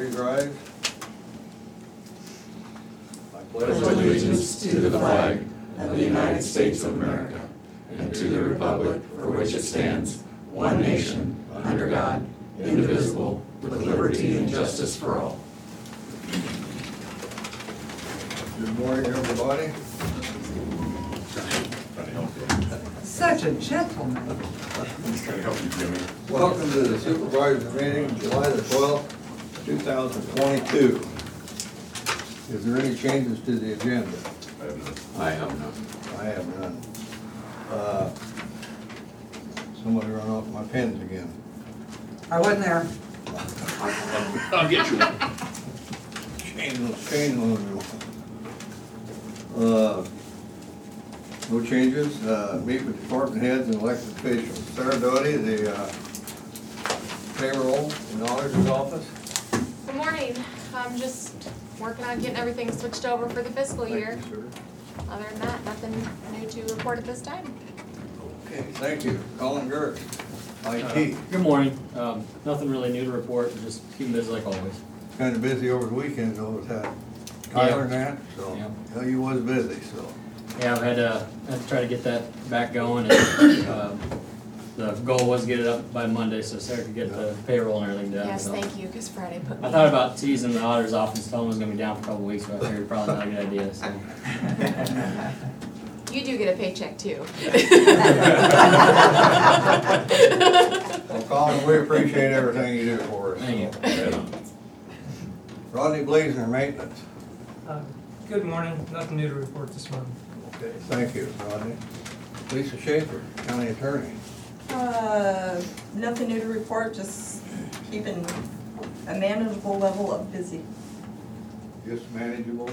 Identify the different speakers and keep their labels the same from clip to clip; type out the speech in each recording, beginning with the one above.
Speaker 1: Please rise. I
Speaker 2: pledge allegiance to the flag of the United States of America and to the republic for which it stands, one nation, under God, indivisible, with liberty and justice for all.
Speaker 1: Good morning, everybody.
Speaker 3: Such a gentleman.
Speaker 1: Welcome to the supervisor meeting, July the 12th, 2022. Is there any changes to the agenda?
Speaker 2: I have none.
Speaker 1: I have none. Somebody run off my pens again.
Speaker 3: I wasn't there.
Speaker 4: I'll get you one.
Speaker 1: Change one. No changes. Meet with department heads and elected officials. Sarah Doty, the payroll in auditor's office.
Speaker 5: Good morning. I'm just working on getting everything switched over for the fiscal year.
Speaker 1: Thank you, sir.
Speaker 5: Other than that, nothing new to report at this time.
Speaker 1: Okay, thank you. Colin Gertz, IT.
Speaker 6: Good morning. Nothing really new to report, just keeping busy like always.
Speaker 1: Kind of busy over the weekend though with that Tyler and that, so
Speaker 6: Yeah.
Speaker 1: yeah, you was busy, so.
Speaker 6: Yeah, I've had to try to get that back going, and the goal was to get it up by Monday, so Sarah could get the payroll and everything done.
Speaker 5: Yes,
Speaker 6: so.
Speaker 5: thank you, because Friday put me.
Speaker 6: I thought about teasing the auditor's office, telling them it was gonna be down for a couple weeks, but I figured probably not a good idea, so.
Speaker 5: You do get a paycheck too.
Speaker 1: Well, Colin, we appreciate everything you do for us.
Speaker 6: Thank you.
Speaker 1: Rodney Blazer, maintenance.
Speaker 7: Good morning. Nothing new to report this month.
Speaker 1: Okay, thank you, Rodney. Lisa Schaefer, county attorney.
Speaker 8: Nothing new to report, just keeping a manageable level of busy.
Speaker 1: Just manageable.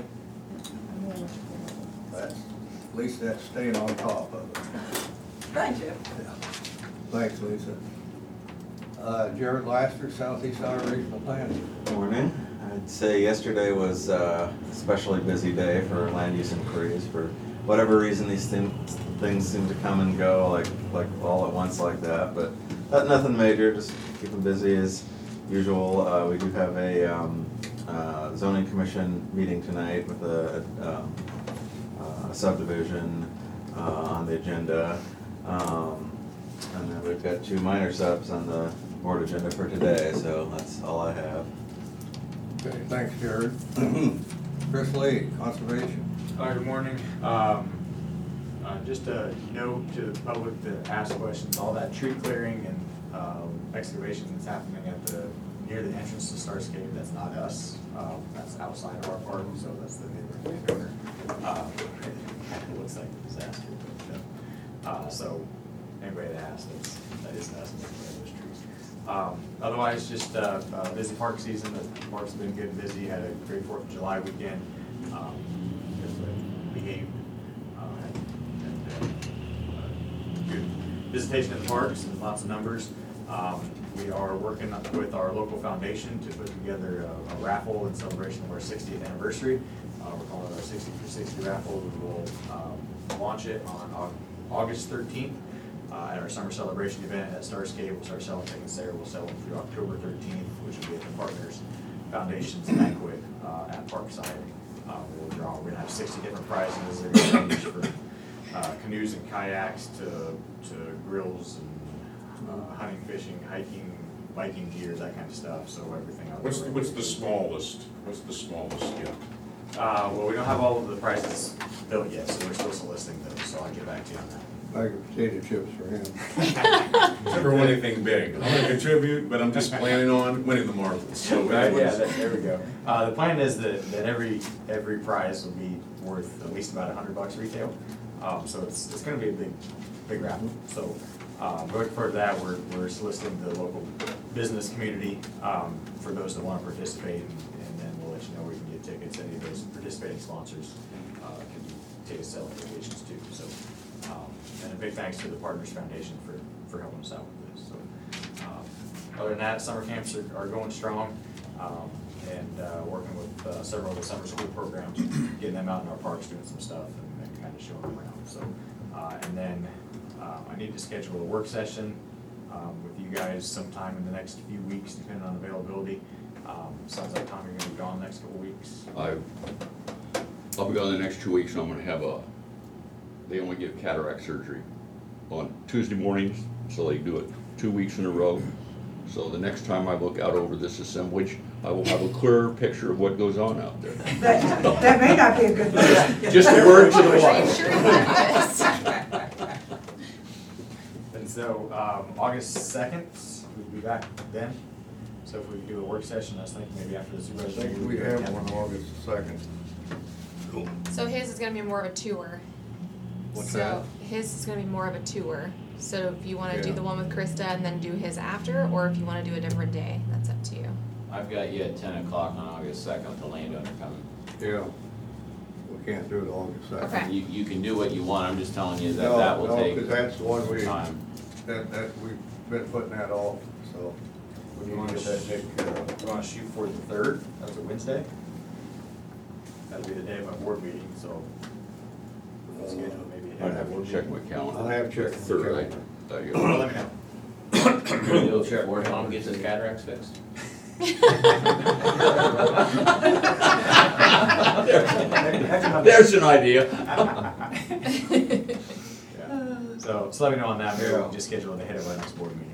Speaker 1: That's, at least that's staying on top of it.
Speaker 8: Trying to.
Speaker 1: Yeah. Thanks, Lisa. Jared Laster, Southeast Iowa Regional Planning.
Speaker 9: Morning. I'd say yesterday was a especially busy day for land use inquiries. For whatever reason, these things seem to come and go like all at once like that. But nothing major. Just keeping busy as usual. We do have a zoning commission meeting tonight with a subdivision on the agenda, and then we've got 2 minor subs on the board agenda for today. So that's all I have.
Speaker 1: Okay, thanks, Jared. Chris Lee, Conservation.
Speaker 10: Hi, good morning. Just a note to the public to ask questions, all that tree clearing and excavation that's happening near the entrance to Starscape, that's not us. That's outside of our park, so that's the neighboring landowner. It looks like a disaster, but so anybody that asks, that isn't us making those trees. Otherwise, just busy park season. The parks have been good and busy. Had a great 4th of July weekend. Behaved. Good visitation at the parks and lots of numbers. We are working with our local foundation to put together a raffle in celebration of our 60th anniversary. We're calling it our 60 for 60 raffle. We will launch it on August 13th. At our summer celebration event at Starscape. We'll start selling tickets there. We'll sell them through October 13th, which will be at the Partners Foundation's banquet at Parkside. We're going to have 60 different prizes. They're going to range from canoes and kayaks to grills and hunting, fishing, hiking, biking gears, that kind of stuff. So everything.
Speaker 4: What's the smallest? What's the smallest yet?
Speaker 10: Well, we don't have all of the prizes built yet, so we're still soliciting those. So I'll get back to you on that.
Speaker 1: Bag of potato chips for him.
Speaker 4: Never win anything big. I'm gonna contribute, but I'm just planning on winning the marbles. So
Speaker 10: Right, yeah, there we go. The plan is that every prize will be worth at least about $100 retail. So it's gonna be a big raffle. So looking forward to that. We're soliciting the local business community for those that want to participate, and then we'll let you know where you can get tickets. Any of those participating sponsors can do ticket selling locations too. So. And a big thanks to the Partners Foundation for helping us out with this. So, other than that, summer camps are going strong, and working with several of the summer school programs, getting them out in our parks, doing some stuff, and kind of showing them around. So, and then I need to schedule a work session with you guys sometime in the next few weeks, depending on availability, Sounds like Tom, you're gonna be gone the next couple weeks.
Speaker 2: I'll be gone the next 2 weeks, and I'm gonna have they only give cataract surgery on Tuesday mornings, so they do it 2 weeks in a row. So the next time I look out over this assemblage, I will have a clearer picture of what goes on out there.
Speaker 3: That may not be a good thing.
Speaker 2: Just a word to the
Speaker 5: Are you
Speaker 2: wise.
Speaker 5: sure about this?
Speaker 10: And so, August 2nd, we'll be back then. So if we could do a work session, I was thinking maybe after the
Speaker 1: I
Speaker 10: supervisor.
Speaker 1: think
Speaker 10: meeting,
Speaker 1: we
Speaker 10: do it
Speaker 1: have
Speaker 10: again.
Speaker 1: one August 2nd.
Speaker 5: So his is gonna be more of a tour.
Speaker 1: What's
Speaker 5: So
Speaker 1: that?
Speaker 5: his is gonna be more of a tour. So if you wanna do
Speaker 1: Yeah.
Speaker 5: the one with Krista and then do his after, or if you wanna do a different day, that's up to you.
Speaker 11: I've got you at 10 o'clock on August 2nd, the landowner coming.
Speaker 1: Yeah. We can't do it August 2nd.
Speaker 5: Okay.
Speaker 11: You can do what you want, I'm just telling you that
Speaker 1: No,
Speaker 11: that will
Speaker 1: no,
Speaker 11: take
Speaker 1: 'cause that's the one we,
Speaker 11: time.
Speaker 1: that we've been putting that off, so.
Speaker 10: Would
Speaker 1: We
Speaker 10: you
Speaker 1: need
Speaker 10: wanna
Speaker 1: to get that taken care of.
Speaker 10: You wanna shoot for the 3rd, that's a Wednesday? That'll be the day of my board meeting, so. we can schedule maybe
Speaker 2: I'd have to check my calendar.
Speaker 1: I'll have to check my
Speaker 2: Third,
Speaker 1: calendar.
Speaker 10: Let me know.
Speaker 11: You'll check where Tom gets his cataracts fixed.
Speaker 2: There's an idea.
Speaker 10: Yeah. So let me know on that, maybe we
Speaker 1: Yeah.
Speaker 10: can just schedule it ahead of our next board meeting.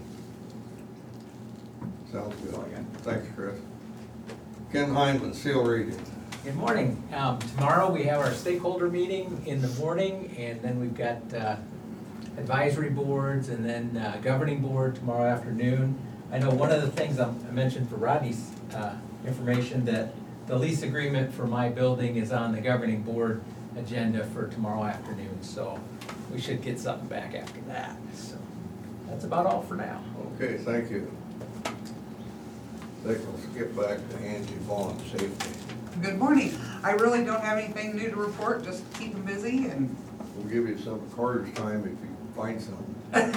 Speaker 1: Sounds good. Thanks, Chris. Ken Heinlein, seal reading.
Speaker 12: Good morning. Tomorrow we have our stakeholder meeting in the morning, and then we've got advisory boards and then governing board tomorrow afternoon. I know one of the things I mentioned for Rodney's information, that the lease agreement for my building is on the governing board agenda for tomorrow afternoon, so we should get something back after that. So that's about all for now.
Speaker 1: Okay, thank you. Let's skip back to Angie Vaughn, safety.
Speaker 3: Good morning. I really don't have anything new to report, just keep them busy and
Speaker 1: We'll give you some Carter's time if you find some.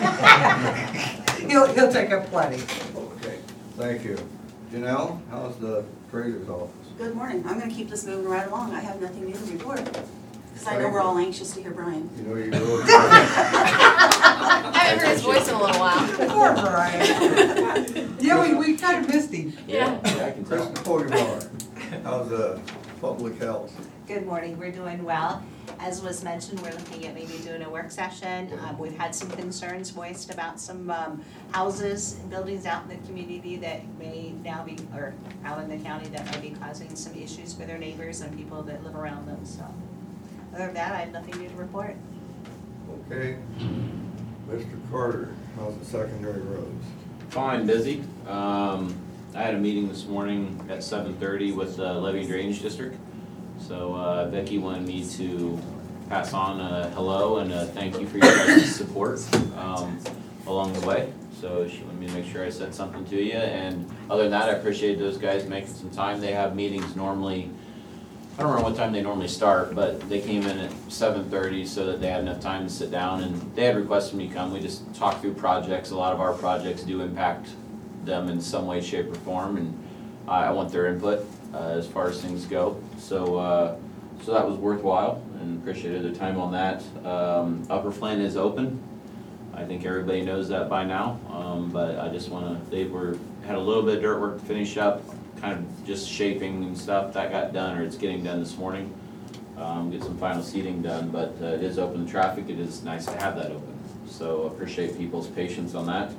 Speaker 3: he'll take up plenty.
Speaker 1: Okay, thank you. Janelle, how's the treasurer's office?
Speaker 13: Good morning. I'm gonna keep this moving right along. I have nothing new to report. Because I know we're all anxious to hear Brian.
Speaker 1: You know you really.
Speaker 5: I haven't heard his voice in a little while.
Speaker 3: Poor Brian. Yeah, we kind of missed him.
Speaker 11: Yeah, I can tell.
Speaker 1: Krista Poggemar, how's public health?
Speaker 14: Good morning, we're doing well. As was mentioned, we're looking at maybe doing a work session. We've had some concerns voiced about some houses and buildings out in the community that may now be, or out in the county that may be causing some issues for their neighbors and people that live around them, so. Other than that, I have nothing new to report.
Speaker 1: Okay. Mr. Carter, how's the secondary roads?
Speaker 11: Fine, busy. I had a meeting this morning at 7:30 with the Levy and Drainage District. So Becky wanted me to pass on a hello and a thank you for your guys' support along the way. So she wanted me to make sure I said something to you. And other than that, I appreciate those guys making some time. They have meetings normally, I don't remember what time they normally start, but they came in at 7:30 so that they had enough time to sit down, and they had requested me to come. We just talked through projects. A lot of our projects do impact them in some way, shape, or form, and I want their input as far as things go. So that was worthwhile, and appreciated their time on that. Upper Flint is open. I think everybody knows that by now, but I just wanna, had a little bit of dirt work to finish up, kind of just shaping and stuff, that got done, or it's getting done this morning. Get some final seating done, but it is open to traffic. It is nice to have that open, so appreciate people's patience on that.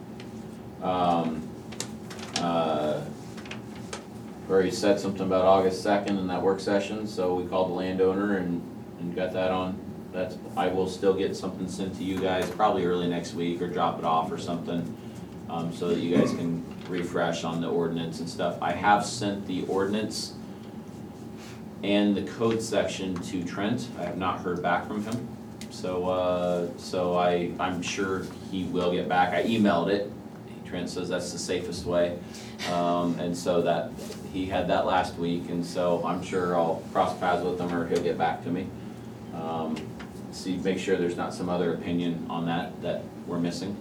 Speaker 11: Already said something about August 2nd in that work session, so we called the landowner and got that on. I will still get something sent to you guys probably early next week, or drop it off or something, so that you guys can refresh on the ordinance and stuff. I have sent the ordinance and the code section to Trent. I have not heard back from him, so I'm sure he will get back. I emailed it. Trent says that's the safest way, and so that he had that last week, and so I'm sure I'll cross paths with him, or he'll get back to me. Make sure there's not some other opinion on that we're missing.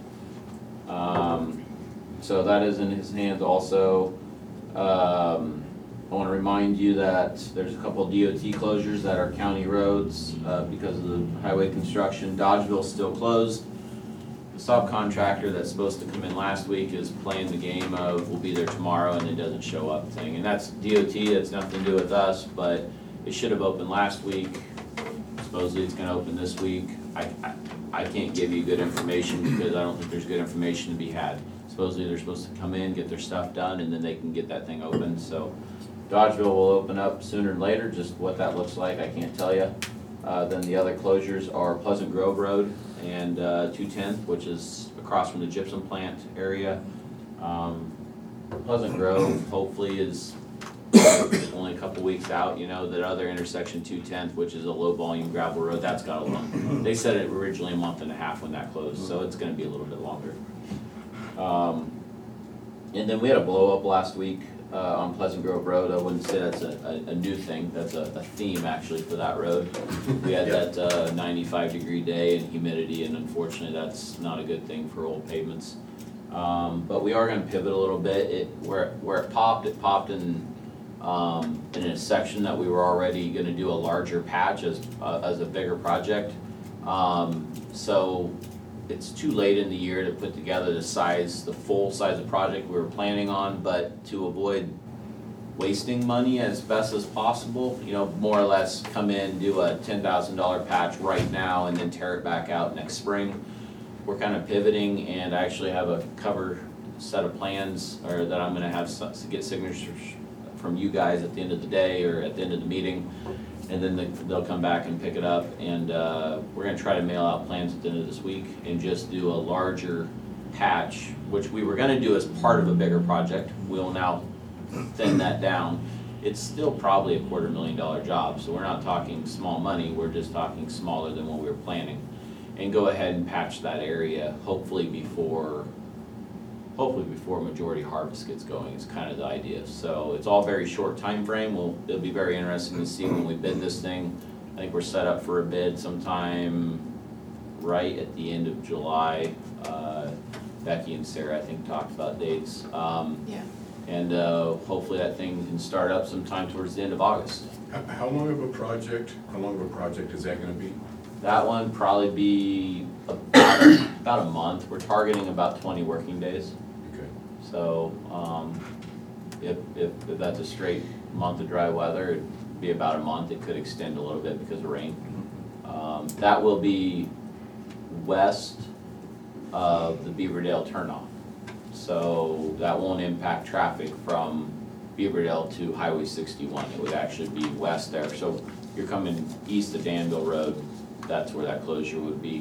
Speaker 11: So that is in his hands also. I want to remind you that there's a couple of DOT closures that are county roads because of the highway construction. Dodgeville's still closed. the subcontractor that's supposed to come in last week is playing the game of we'll be there tomorrow and it doesn't show up thing. And that's DOT, that's nothing to do with us, but it should have opened last week. Supposedly it's gonna open this week. I can't give you good information because I don't think there's good information to be had. Supposedly they're supposed to come in, get their stuff done, and then they can get that thing open. So Dodgeville will open up sooner than later, just what that looks like, I can't tell you. Then the other closures are Pleasant Grove Road and 210th, which is across from the gypsum plant area. Pleasant Grove hopefully is only a couple weeks out. You know, that other intersection 210th, which is a low volume gravel road, that's got a month. They said it originally a month and a half when that closed, so it's gonna be a little bit longer. And then we had a blow up last week on Pleasant Grove Road. I wouldn't say that's a new thing, that's a theme actually for that road. We had that 95-degree day and humidity, and unfortunately that's not a good thing for old pavements. But we are gonna pivot a little bit. Where it popped in a section that we were already gonna do a larger patch as a bigger project. So it's too late in the year to put together the full size of project we were planning on, but to avoid wasting money as best as possible, you know, more or less come in, do a $10,000 patch right now and then tear it back out next spring. We're kind of pivoting, and I actually have a cover set of plans or that I'm gonna have to get signatures from you guys at the end of the day or at the end of the meeting. And then they'll come back and pick it up, and we're gonna try to mail out plans at the end of this week and just do a larger patch, which we were gonna do as part of a bigger project. We'll now thin that down. It's still probably a $250,000 job, so we're not talking small money, we're just talking smaller than what we were planning. And go ahead and patch that area, hopefully before majority harvest gets going is kind of the idea. So it's all very short time frame. It'll be very interesting to see when we bid this thing. I think we're set up for a bid sometime right at the end of July. Becky and Sarah, I think, talked about dates.
Speaker 5: Yeah.
Speaker 11: And hopefully that thing can start up sometime towards the end of August.
Speaker 4: How long of a project is that gonna be?
Speaker 11: That one probably be about a month. We're targeting about 20 working days.
Speaker 4: Okay.
Speaker 11: So, if that's a straight month of dry weather, it'd be about a month. It could extend a little bit because of rain. That will be west of the Beaverdale turnoff. So that won't impact traffic from Beaverdale to Highway 61. It would actually be west there. So you're coming east of Danville Road, that's where that closure would be.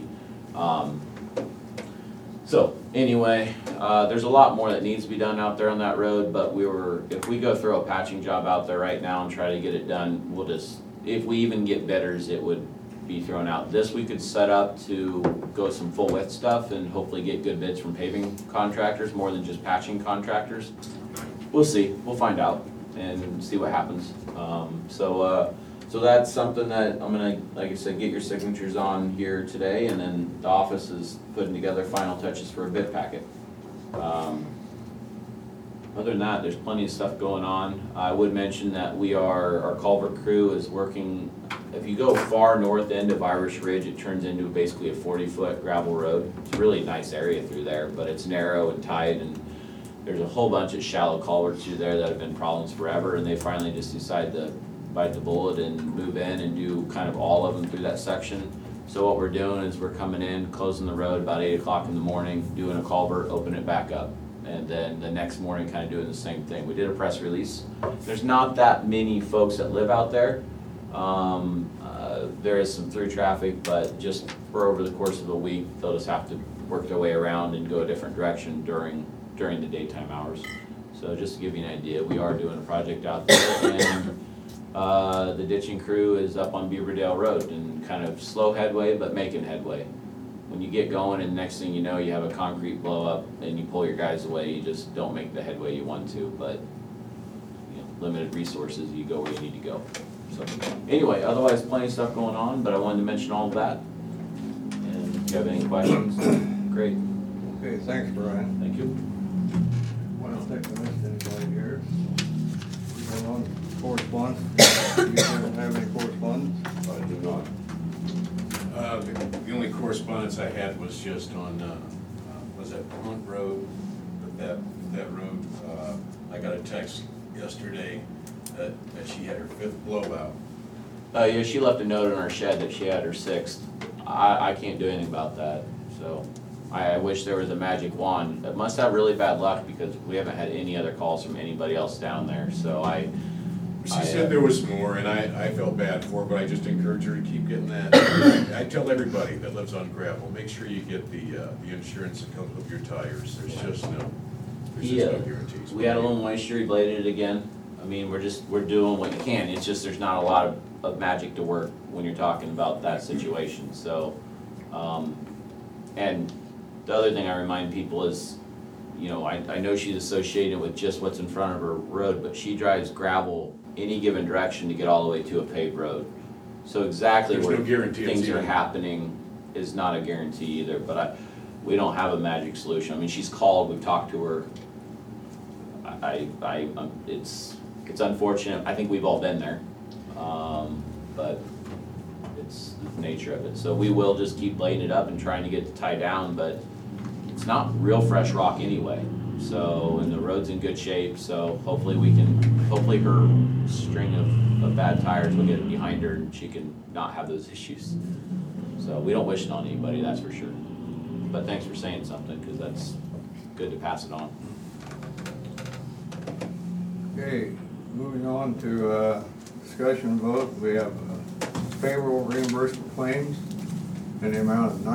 Speaker 11: So anyway, there's a lot more that needs to be done out there on that road, but if we go throw a patching job out there right now and try to get it done, if we even get bidders, it would be thrown out. This we could set up to go some full width stuff and hopefully get good bids from paving contractors more than just patching contractors. We'll see, we'll find out and see what happens. So that's something that I'm gonna, like I said, get your signatures on here today, and then the office is putting together final touches for a bid packet. Other than that, there's plenty of stuff going on. I would mention that our culvert crew is working, if you go far north end of Irish Ridge, it turns into basically a 40-foot gravel road. It's a really nice area through there, but it's narrow and tight, and there's a whole bunch of shallow culverts through there that have been problems forever, and they finally just decided to bite the bullet and move in and do kind of all of them through that section. So what we're doing is we're coming in, closing the road about 8 o'clock in the morning, doing a culvert, open it back up. And then the next morning kind of doing the same thing. We did a press release. There's not that many folks that live out there. There is some through traffic, but just for over the course of a week, they'll just have to work their way around and go a different direction during the daytime hours. So just to give you an idea, we are doing a project out there, and the ditching crew is up on Beaverdale Road and kind of slow headway, but making headway. When you get going and next thing you know, you have a concrete blow up and you pull your guys away, you just don't make the headway you want to, but limited resources, you go where you need to go. So anyway, otherwise plenty of stuff going on, but I wanted to mention all of that. And if you have any questions, great.
Speaker 1: Okay, thanks, Brian.
Speaker 11: Thank you.
Speaker 1: I don't think I missed anybody here. Going on correspondence. You don't have any correspondence?
Speaker 4: I do not. The only correspondence I had was just on
Speaker 15: was at Vermont Road, but that road, I got a text yesterday that she had her 5th blowout.
Speaker 11: Yeah, she left a note in our shed that she had her 6th. I can't do anything about that, so I wish there was a magic wand. It must have really bad luck because we haven't had any other calls from anybody else down there, so
Speaker 4: She said there was more, and I felt bad for her, but I just encourage her to keep getting that. I tell everybody that lives on gravel, make sure you get the insurance that comes with your tires. There's just no guarantees.
Speaker 11: We had a little moisture, he bladed it again. I mean, we're doing what you can. It's just there's not a lot of magic to work when you're talking about that situation, so. And the other thing I remind people is, you know, I know she's associated with just what's in front of her road, but she drives gravel any given direction to get all the way to a paved road. So exactly
Speaker 4: There's
Speaker 11: where
Speaker 4: no guarantee it's
Speaker 11: things are
Speaker 4: even.
Speaker 11: happening is not a guarantee either, but we don't have a magic solution. I mean, she's called, we've talked to her. It's unfortunate, I think we've all been there, but it's the nature of it. So we will just keep laying it up and trying to get it tied down, but it's not real fresh rock anyway. So, and the road's in good shape, so hopefully hopefully her string of bad tires will get behind her and she can not have those issues. So we don't wish it on anybody, that's for sure. But thanks for saying something, because that's good to pass it on.
Speaker 1: Okay, moving on to discussion vote, we have payroll reimbursement claims in the amount of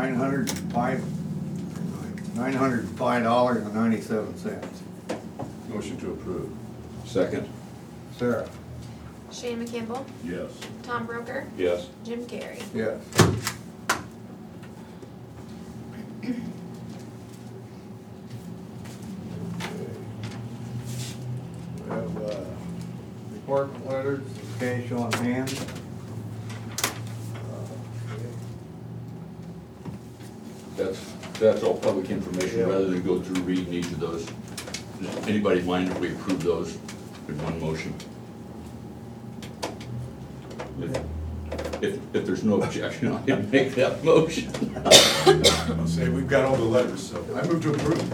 Speaker 1: $905.97.
Speaker 15: Motion to approve.
Speaker 1: Second. Sarah?
Speaker 5: Shane McCampbell,
Speaker 15: Yes.
Speaker 5: Tom Broker,
Speaker 15: Yes.
Speaker 5: Jim Carrey.
Speaker 1: Yes. We have department letters, cash on hand.
Speaker 16: That's all public information, rather than go through reading each of those. Does anybody mind if we approve those in one motion? If there's no objection, I can make that motion.
Speaker 4: I'll say we've got all the letters, so I move to approve.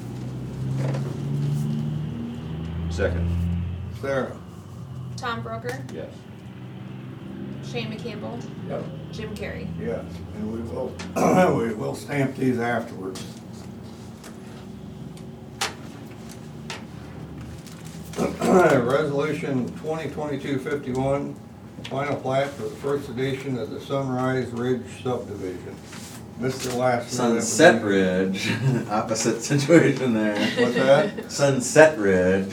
Speaker 16: Second.
Speaker 1: Sarah?
Speaker 5: Tom Broker,
Speaker 16: Yes.
Speaker 5: Shane McCampbell,
Speaker 1: Yep.
Speaker 5: Jim Carrey.
Speaker 1: Yes, and we will stamp these afterwards. Resolution 2022-51, final plat for the first edition of the Sunrise Ridge subdivision. Mr. Lassiter.
Speaker 9: Sunset Ridge, opposite situation there.
Speaker 1: What's that?
Speaker 9: Sunset Ridge.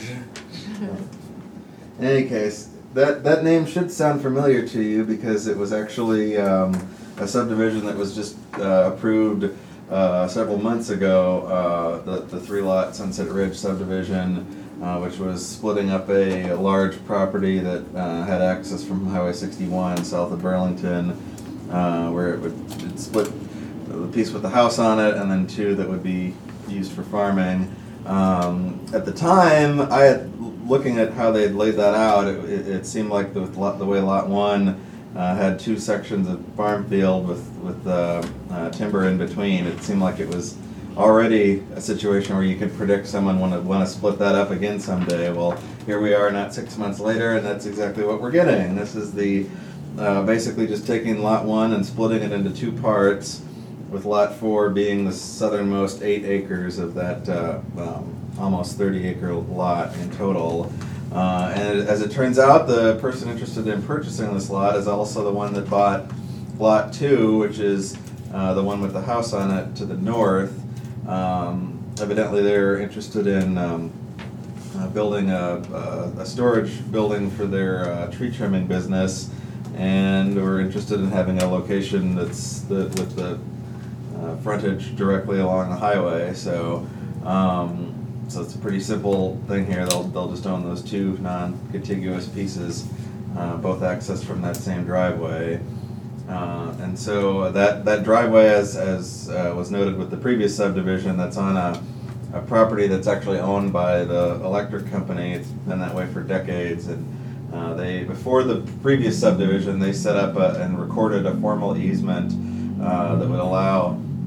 Speaker 9: In any case, that name should sound familiar to you because it was actually a subdivision that was just approved several months ago, the 3-lot Sunset Ridge subdivision, which was splitting up a large property that had access from Highway 61 south of Burlington, where it'd split the piece with the house on it and then 2 that would be used for farming. At the time, looking at how they'd laid that out, it seemed like the way Lot 1 had 2 sections of farm field with timber in between, it seemed like it was already a situation where you could predict someone want to split that up again someday. Well, here we are not 6 months later, and that's exactly what we're getting. This is the basically just taking Lot 1 and splitting it into 2 parts, with Lot 4 being the southernmost 8 acres of that almost 30-acre lot in total. And as it turns out, the person interested in purchasing this lot is also the one that bought Lot 2, which is the one with the house on it to the north. Evidently they're interested in building a storage building for their tree trimming business, and we're interested in having a location with the frontage directly along the highway. So so it's a pretty simple thing here. They'll just own those 2 non-contiguous pieces, both accessed from that same driveway. And so that driveway, as was noted with the previous subdivision, that's on a property that's actually owned by the electric company. It's been that way for decades, and before the previous subdivision, they set up and recorded a formal easement that would allow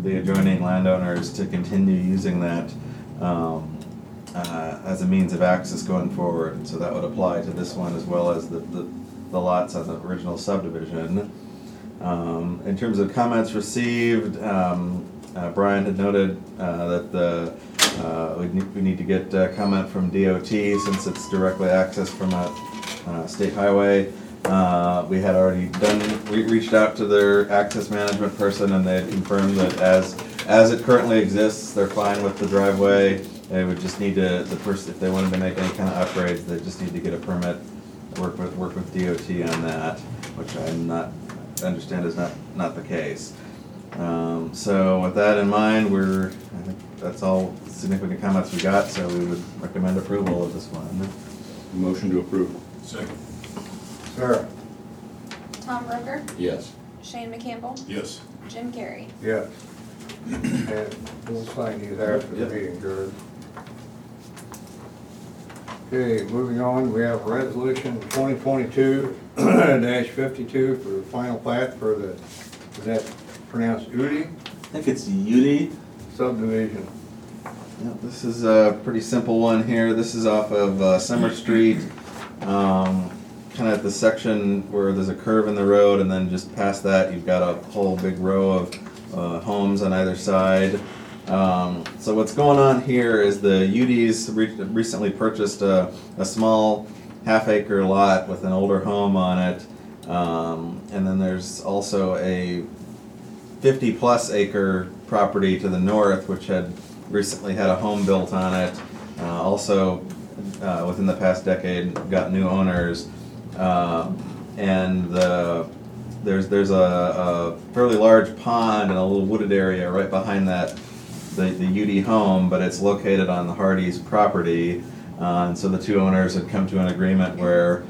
Speaker 9: the adjoining landowners to continue using that as a means of access going forward. And so that would apply to this one as well as the lots on the original subdivision. In terms of comments received, Brian had noted that we need to get comment from DOT since it's directly accessed from a state highway. We had already reached out to their access management person, and they had confirmed that as it currently exists, they're fine with the driveway. They would just need to, if they wanted to make any kind of upgrades, they just need to get a permit, work with DOT on that, which I understand is not the case. So with that in mind, I think that's all significant comments we got, so we would recommend approval of this one.
Speaker 16: Motion to approve.
Speaker 15: Second.
Speaker 1: Sarah?
Speaker 5: Tom Broker,
Speaker 16: Yes.
Speaker 5: Shane McCampbell,
Speaker 15: Yes.
Speaker 5: Jim Carrey.
Speaker 1: Yes. And we'll sign these after the
Speaker 9: Yep.
Speaker 1: meeting, Jared. Okay, moving on, we have resolution 2022-52 for the final plat for the, is that pronounced Udi
Speaker 9: I think it's Udi
Speaker 1: subdivision?
Speaker 9: Yeah, this is a pretty simple one here. This is off of Summer Street, kind of at the section where there's a curve in the road, and then just past that you've got a whole big row of homes on either side. So what's going on here is the Udis recently purchased a small half-acre lot with an older home on it, and then there's also a 50-plus acre property to the north, which had recently had a home built on it. Also, within the past decade, got new owners, and there's a fairly large pond and a little wooded area right behind that, the UD home, but it's located on the Hardee's property, and so the two owners had come to an agreement where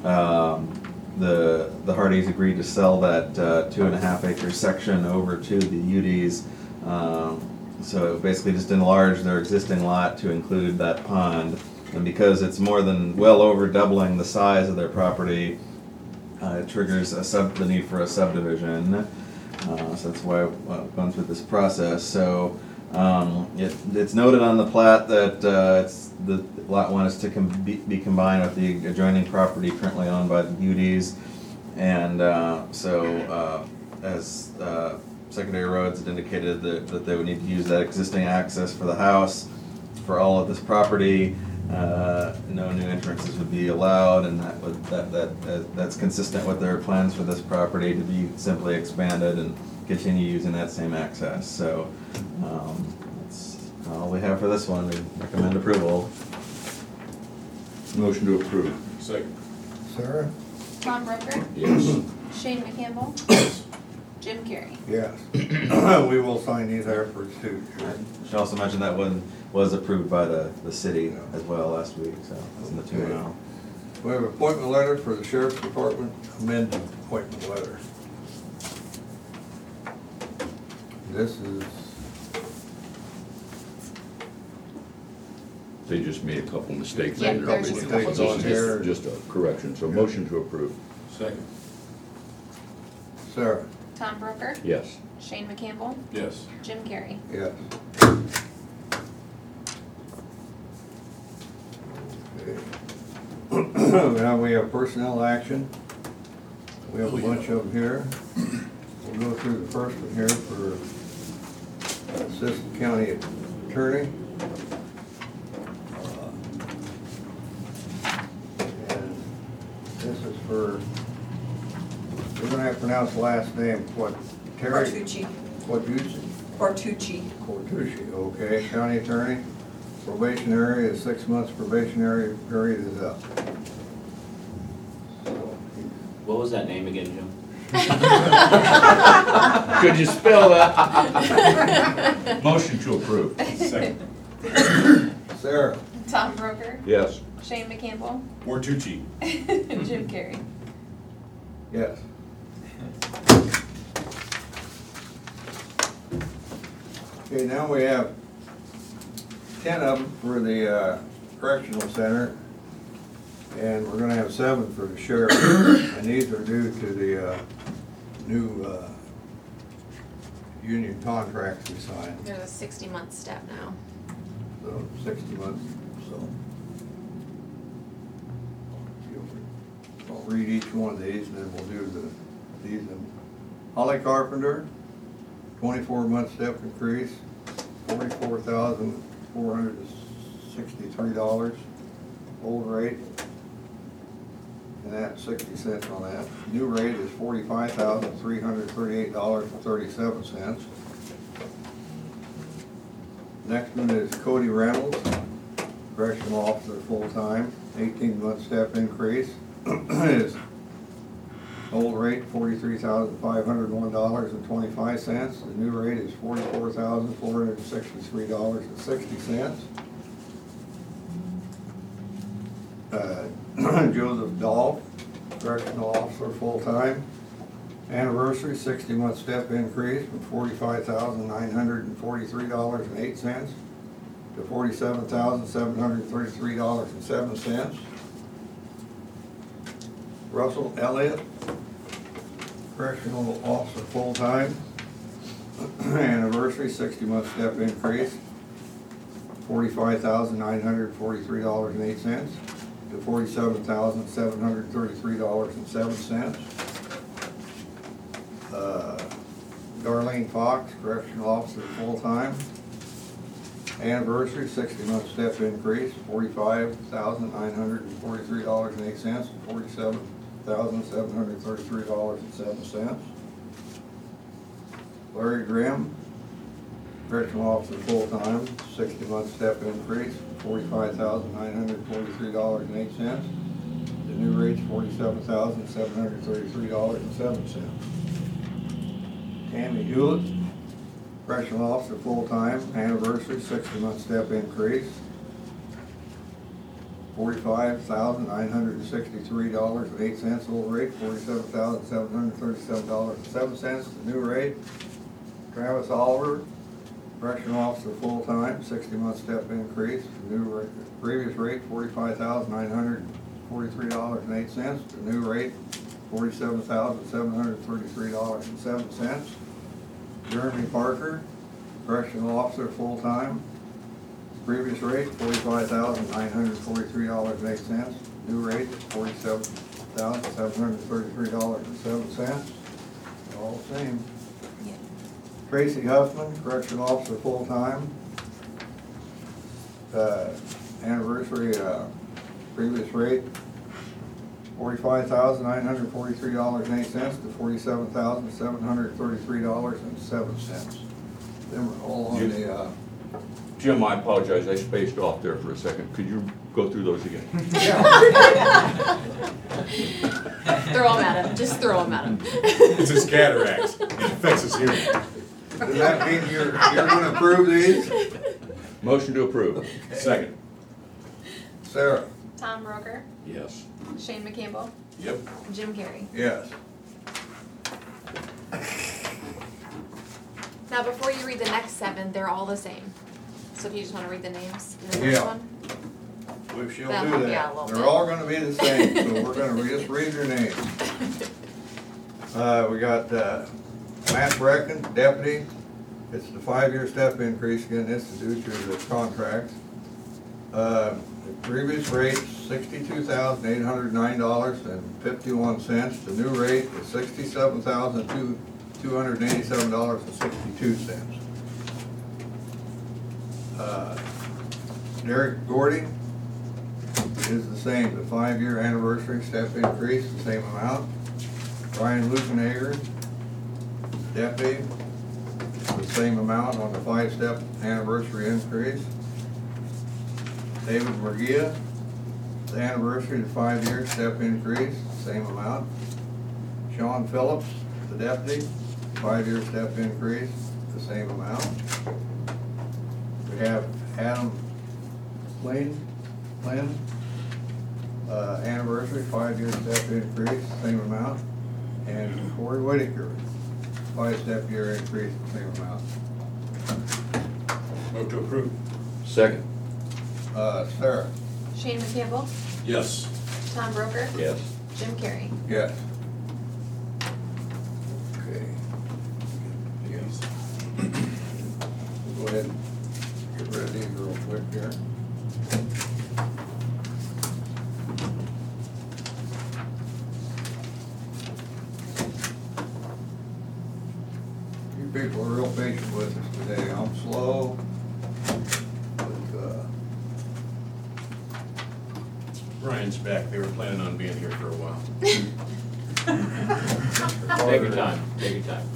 Speaker 9: the Hardee's agreed to sell that 2.5 acre section over to the UDs. So basically just enlarge their existing lot to include that pond. And because it's more than well over doubling the size of their property, it triggers the need for a subdivision. So that's why I've gone through this process. So it's noted on the plat that the lot 1 is to be combined with the adjoining property currently owned by the UDs. And as Secondary Roads had indicated that they would need to use that existing access for the house for all of this property. No new entrances would be allowed, and that's consistent with their plans for this property to be simply expanded and continue using that same access. So that's all we have for this one. We recommend approval.
Speaker 16: Motion to approve.
Speaker 15: Second.
Speaker 1: Sarah?
Speaker 5: Tom Broker,
Speaker 16: Yes.
Speaker 5: Shane McCampbell, Jim Carrey.
Speaker 1: Yes. We will sign these afterwards too.
Speaker 9: Should also mention that one was approved by the city as well last week, so it's in the 2-0.
Speaker 1: We have an appointment letter for the Sheriff's Department, amended appointment letter. This is,
Speaker 16: They just made a couple mistakes.
Speaker 5: Yeah,
Speaker 16: in their
Speaker 5: there's just a
Speaker 16: original.
Speaker 5: couple
Speaker 1: changes.
Speaker 16: Just a correction, so motion to approve.
Speaker 15: Second.
Speaker 1: Sarah?
Speaker 5: Tom Broker,
Speaker 16: Yes.
Speaker 5: Shane McCampbell,
Speaker 15: Yes.
Speaker 5: Jim Carrey.
Speaker 1: Yes. Okay. Now we have personnel action. We have a bunch of them here. We'll go through the first one here for Assistant County Attorney. And this is for, we're gonna have to pronounce the last name, what, Terry?
Speaker 8: Cortucci.
Speaker 1: Cortucci?
Speaker 8: Cortucci.
Speaker 1: Cortucci, okay, county attorney, probationary is 6 months, probationary period is up. So,
Speaker 11: What was that name again, Jim?
Speaker 16: Could you spell that? Motion to approve.
Speaker 15: Second.
Speaker 1: Sarah?
Speaker 5: Tom Broker,
Speaker 16: Yes.
Speaker 5: Shane McCampbell,
Speaker 15: Mortucci.
Speaker 5: Jim Carrey.
Speaker 1: Yes. Okay, now we have 10 of them for the correctional center, and we're gonna have 7 for the sheriff, and these are due to the new union contracts we signed,
Speaker 5: There's a 60-month step now.
Speaker 1: so 60 months, so. I'll read each one of these and then we'll do these. And Holly Carpenter, 24-month step increase, $44,463, old rate. And that's 60 cents on that. New rate is $45,338.37. Next one is Cody Reynolds, correctional officer, full-time, 18-month step increase. His old rate, $43,501.25. The new rate is $44,463.60. Joseph Dahl, correctional officer, full-time. Anniversary, 60-month step increase from $45,943.08 to $47,733.07. Russell Elliott, correctional officer, full-time. Anniversary, 60-month step increase, $45,943.08 to $47,733.07. Darlene Fox, correctional officer, full-time. Anniversary, 60-month step increase, $45,943.08 to $47,733.07. Larry Grimm, correctional officer, full-time, 60-month step increase, $45,943.08. The new rate's $47,733.07. Tammy Hewlett, correctional officer, full-time, anniversary, 60-month step increase, $45,963.08, old rate, $47,737.07. The new rate, Travis Oliver, correctional officer, full-time, 60-month step increase, new rate, previous rate, $45,943.08. The new rate, $47,733.07. Jeremy Parker, correctional officer, full-time, previous rate, $45,943.08. New rate, $47,733.07. All the same. Tracy Huffman, correctional officer, full-time. Anniversary, previous rate, $45,943.08 to $47,733.07. Then we're all on the,
Speaker 16: Jim, I apologize, I spaced off there for a second. Could you go through those again?
Speaker 5: Throw them at him, just throw them at him.
Speaker 4: It's his cataracts, it affects his hearing.
Speaker 1: Does that mean you're gonna approve these?
Speaker 16: Motion to approve.
Speaker 4: Second.
Speaker 1: Sarah?
Speaker 5: Tom Roker,
Speaker 16: Yes.
Speaker 5: Shane McCampbell,
Speaker 4: Yep.
Speaker 5: Jim Carrey.
Speaker 1: Yes.
Speaker 5: Now, before you read the next 7, they're all the same. So if you just wanna read the names in the first
Speaker 1: Yeah.
Speaker 5: one.
Speaker 1: We shall
Speaker 5: That'll
Speaker 1: do
Speaker 5: help you out a
Speaker 1: that.
Speaker 5: little
Speaker 1: They're
Speaker 5: bit.
Speaker 1: all gonna be the same, so we're gonna just read their names. We got Matt Brecken, deputy. It's the 5-year step increase, again, this is due to the contract. The previous rate, $62,809.51. The new rate is $67,287.62. Derek Gordy is the same, the 5-year anniversary step increase, the same amount. Brian Lukenager, deputy, the same amount on the 5-step anniversary increase. David Murgia, the anniversary, the 5-year step increase, same amount. Sean Phillips, the deputy, 5-year step increase, the same amount. We have Adam Lynn, anniversary, 5-year step increase, same amount. And Corey Whitaker, 5-step year increase, same amount.
Speaker 4: Move to approve.
Speaker 16: Second.
Speaker 1: Sarah?
Speaker 5: Shane McCampbell,
Speaker 4: Yes.
Speaker 5: Tom Roker,
Speaker 16: Yes.
Speaker 5: Jim Carrey.
Speaker 1: Yes. Okay. Yes. people are real patient with us today. I'm slow, but,
Speaker 4: Brian's back, they were planning on being here for a while.
Speaker 11: Take your time, take your time.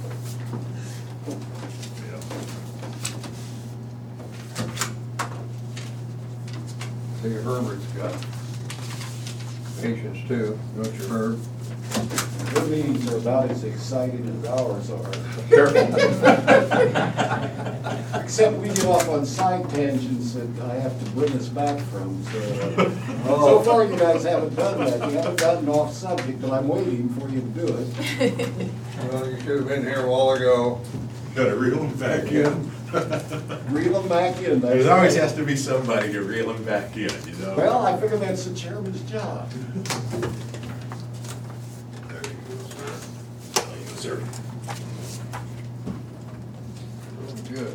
Speaker 1: see Herbert's got patience too, don't you, Herb?
Speaker 17: Your meetings are about as exciting as ours are.
Speaker 16: Careful.
Speaker 17: Except we get off on side tangents that I have to bring us back from, so. So far, you guys haven't done that. You haven't gotten off subject, but I'm waiting for you to do it.
Speaker 1: Well, you should have been here a while ago.
Speaker 4: Gotta reel them back in.
Speaker 17: Reel them back in.
Speaker 4: There always has to be somebody to reel them back in, you know?
Speaker 17: Well, I figure that's the chairman's job.
Speaker 4: There you go, sir.
Speaker 1: Good.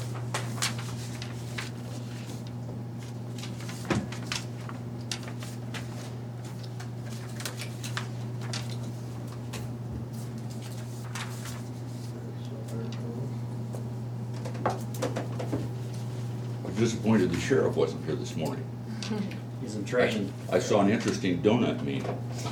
Speaker 16: I'm disappointed the sheriff wasn't here this morning.
Speaker 6: He's in training.
Speaker 16: I saw an interesting donut meme.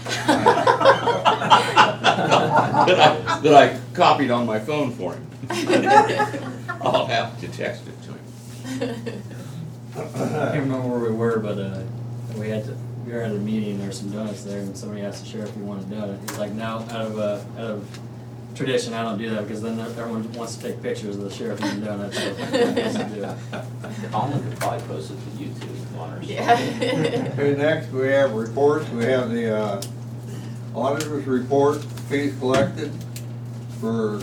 Speaker 16: that I copied on my phone for him. I'll have to text it to him.
Speaker 6: I can't remember where we were, but we were at a meeting, there were some donuts there, and somebody asked the sheriff if he wanted a donut. He's like, no, out of tradition, I don't do that, because then everyone wants to take pictures of the sheriff eating donuts, so he doesn't do it.
Speaker 11: Colin could probably post it to YouTube on our
Speaker 5: Yeah.
Speaker 1: Okay, next we have reports. We have the auditor's report, fees collected for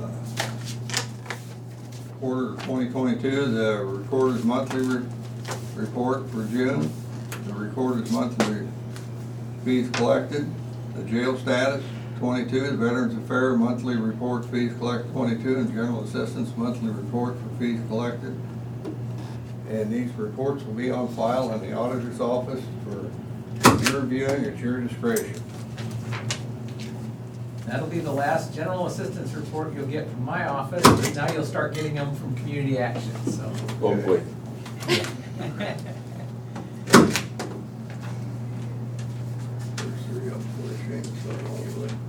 Speaker 1: quarter of 2022, the recorder's monthly report for June, the recorder's monthly fees collected, the jail status 22, the Veterans Affairs monthly report, fees collected 22, and general assistance monthly report for fees collected. And these reports will be on file in the auditor's office for your viewing at your discretion.
Speaker 12: That'll be the last general assistance report you'll get from my office, but now you'll start getting them from Community Action, so.
Speaker 16: Oh, boy.
Speaker 1: There's three up for the shame, so all the way.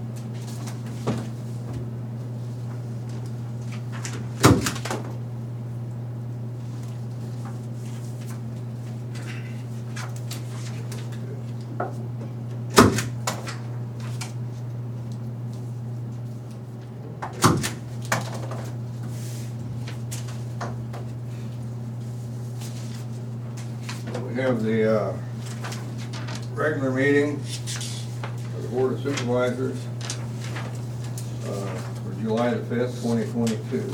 Speaker 1: We have the regular meeting of the Board of Supervisors for July the 5th, 2022.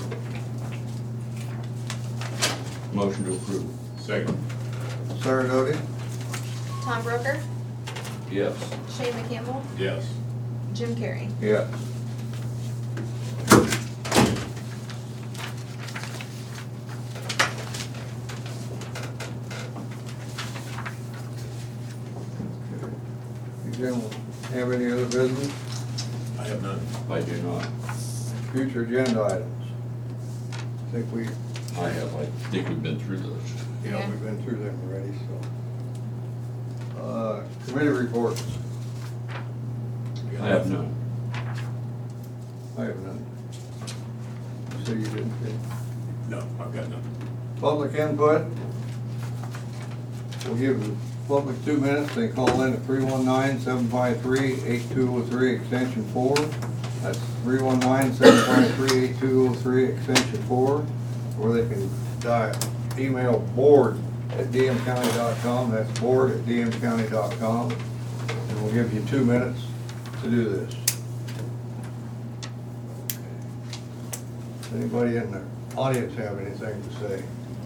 Speaker 16: Motion to approve.
Speaker 4: Second.
Speaker 1: Sarah Doty?
Speaker 5: Tom Broker,
Speaker 16: Yes.
Speaker 5: Shane McCampbell,
Speaker 4: Yes.
Speaker 5: Jim Carrey.
Speaker 1: Yes. You gentlemen have any other business?
Speaker 4: I have none.
Speaker 16: I do not.
Speaker 1: Future agenda items? I think
Speaker 16: I think we've been through those.
Speaker 1: yeah, we've been through them already, so. Committee reports?
Speaker 16: I have none.
Speaker 1: I have none. You say you didn't, okay.
Speaker 4: No, I've got none.
Speaker 1: Public input? We'll give the public 2 minutes. They call in at 319-753-8203, extension 4. That's 319-753-8203, extension 4. Or they can email board@dmcounty.com. That's board@dmcounty.com. And we'll give you 2 minutes to do this. Does anybody in the audience have anything to say?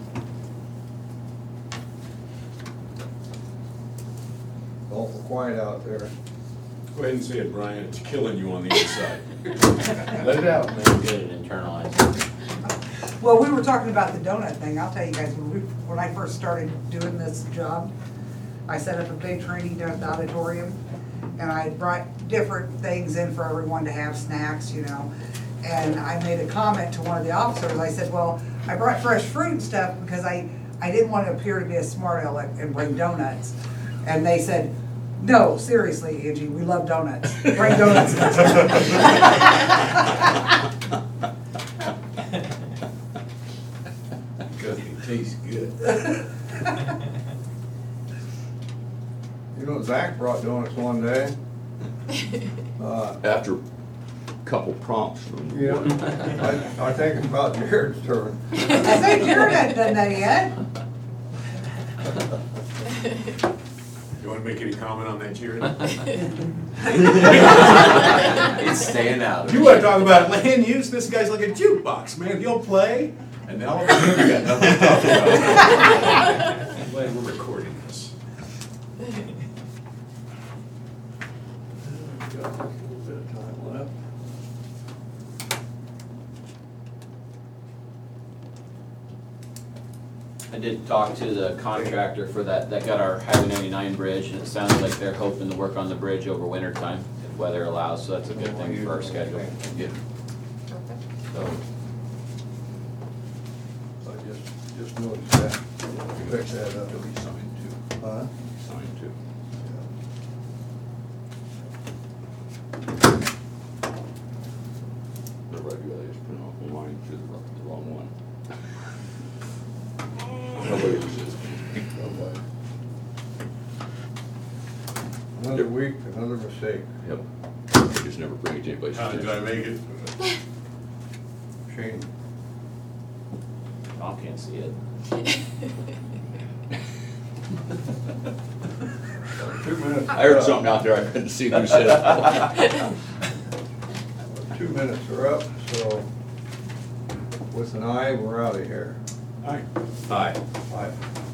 Speaker 1: Awful quiet out there.
Speaker 4: Go ahead and say it, Brian. It's killing you on the inside.
Speaker 1: Let it out, man.
Speaker 11: Get it internalized.
Speaker 3: Well, we were talking about the donut thing. I'll tell you guys, when I first started doing this job, I set up a big training down at the auditorium. and I brought different things in for everyone to have snacks, you know. And I made a comment to one of the officers, I said, well, I brought fresh fruit and stuff because I didn't want to appear to be a smart aleck and bring donuts. And they said, no, seriously, Angie, we love donuts. Bring donuts next time.
Speaker 15: Because they taste good.
Speaker 1: You know, Zach brought donuts one day.
Speaker 16: After a couple prompts from.
Speaker 1: Yeah, I think it's about Jared's turn.
Speaker 3: I say Jared hadn't done that yet.
Speaker 4: You wanna make any comment on that, Jared?
Speaker 11: It's staying out.
Speaker 4: You wanna talk about land use, this guy's like a jukebox, man, he'll play, and now all of a sudden you got nothing to talk about. I'm glad we're recording this.
Speaker 1: Got a little bit of time left.
Speaker 11: I did talk to the contractor for that got our Highway 99 bridge, and it sounds like they're hoping to work on the bridge over winter time, if weather allows, so that's a good thing for our schedule.
Speaker 16: Yeah.
Speaker 11: So,
Speaker 1: I just noticed that. Pick that up.
Speaker 16: It'll be signed too.
Speaker 1: Huh?
Speaker 16: Signed too. The regular, just put off the line to the wrong one. Nobody was
Speaker 1: Another week, another mistake.
Speaker 16: Yep. They just never bring it to anybody's
Speaker 4: How did I
Speaker 16: attention.
Speaker 4: make it?
Speaker 1: Shane.
Speaker 11: Tom can't see it.
Speaker 1: 2 minutes.
Speaker 16: I heard something out there, I couldn't see who said it.
Speaker 1: 2 minutes are up, so with an aye, we're out of here.
Speaker 4: Aye.
Speaker 16: Aye.
Speaker 1: Aye.